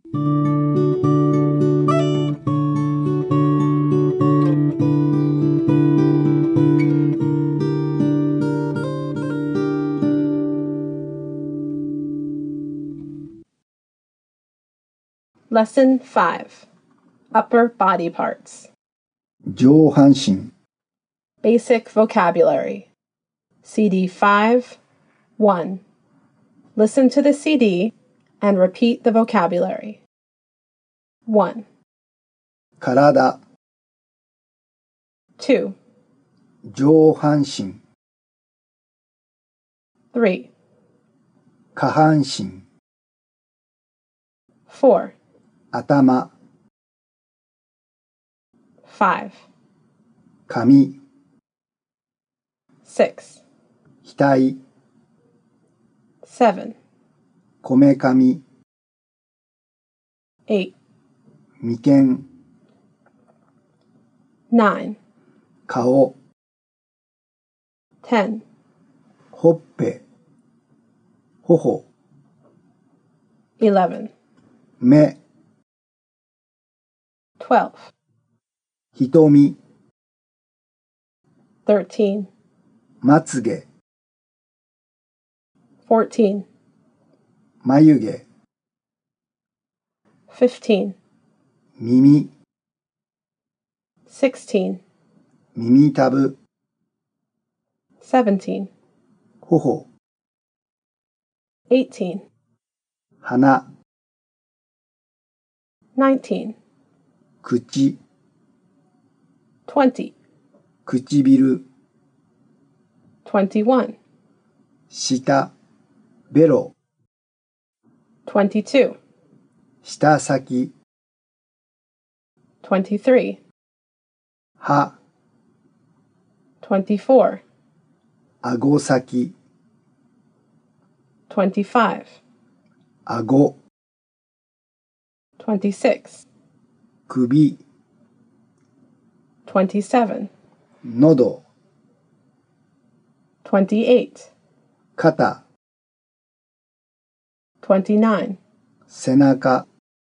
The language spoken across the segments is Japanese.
Lesson 5. Upper body parts. 上半身 Basic vocabulary. CD 5, 1. Listen to the CD and repeat the vocabulary. 1, 体 2, 上半身 3, 下半身 4, 頭 5, 髪 6, 額 7, こめかみ 8, 眉間 9, 顔 10, ほっぺ頬 11, 目 12, 瞳 13, まつげ 14, 眉毛 15, 耳 16, 耳たぶ 17, 頬 18, 鼻 19, 口 20, 唇 21, 舌ベロ 22, 舌先 23, 歯 24, 顎先 25, 顎 26, 首 27, 喉 28, 肩 29, 背中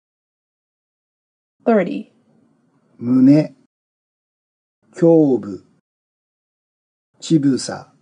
30, 胸胸部乳房